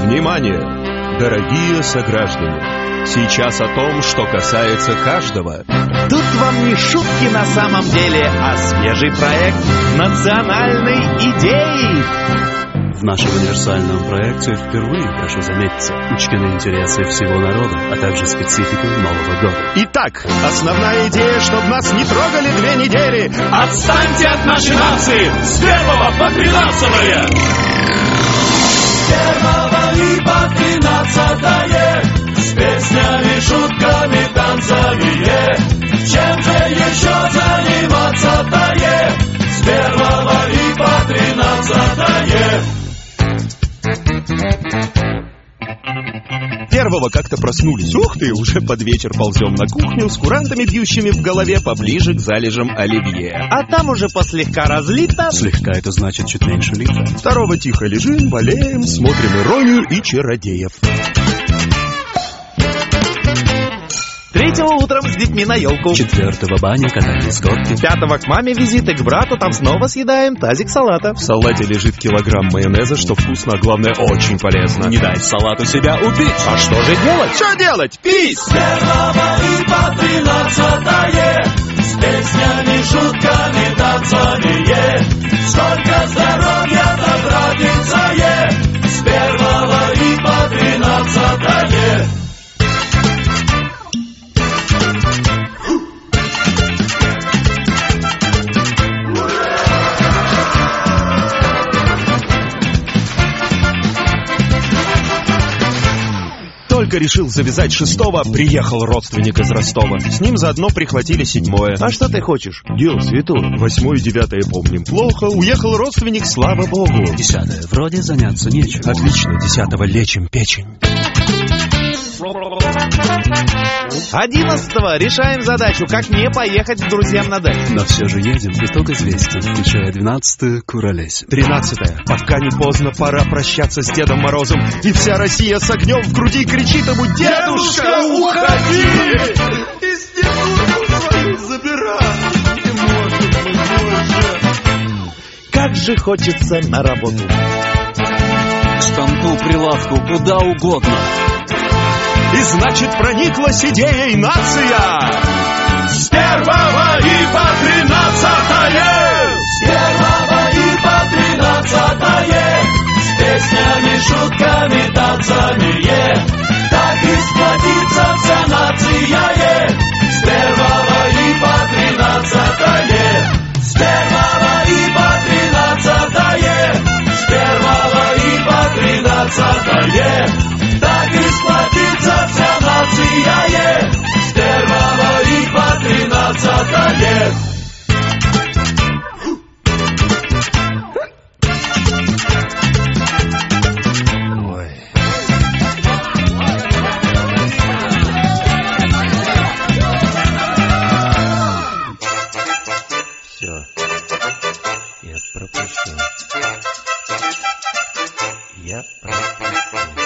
Внимание, дорогие сограждане! Сейчас о том, что касается каждого. Тут вам не шутки на самом деле, а свежий проект национальной идеи. В нашем универсальном проекте впервые, прошу заметить, учтены интересы всего народа, а также специфику Нового года. Итак, основная идея, чтобы нас не трогали 2 недели. Отстаньте от нашей нации с 1 по 13! С 1 и по 13 с песнями, шутками, танцами. Чем же еще заниматься-то? С 1 и по 13. 1-го как-то проснулись. Ух ты, уже под вечер ползем на кухню с курантами, бьющими в голове поближе к залежам оливье. А там уже послегка разлито. Слегка это значит чуть меньше литра. 2-го тихо лежим, болеем, смотрим «Иронию» и «Чародеев». 3-го утром с детьми на елку. 4-го баня, катание с горки. 5-го к маме визит и к брату, там снова съедаем тазик салата. В салате лежит килограмм майонеза, что вкусно, а главное, очень полезно. Не дай салату себя убить. А что же делать? Что делать? Пить! С 1 и по 13 с песнями, шутками, танцами. Сколько здоровья добродится. С 1 и по 13. Только решил завязать 6-го, приехал родственник из Ростова. С ним заодно прихватили 7-е. А что ты хочешь? Дел свету. 8-е и 9-е помним плохо. Уехал родственник, слава богу. 10-е вроде заняться нечем. Отлично, 10-го лечим печень. 11-го решаем задачу, как не поехать к друзьям на дачу. Но все же едем, итог известен, включая 12-е куролесим. 13-е. Пока не поздно, пора прощаться с Дедом Морозом. И вся Россия с огнем в груди кричит ему: «Дедушка, уходи! Институт свою забирай! Не можем мы больше!» Как же хочется на работу. К станку, прилавку, куда угодно. И значит, прониклась идеей нация. С 1 и по 13 с 1 и по 13 с песнями, шутками, танцами. Так и сплотится вся нация. С 1 и по 13 с 1 и по 13 с 1 и по 13 так и сплотится вся нация. С 1 и по 13. Все, я пропущу.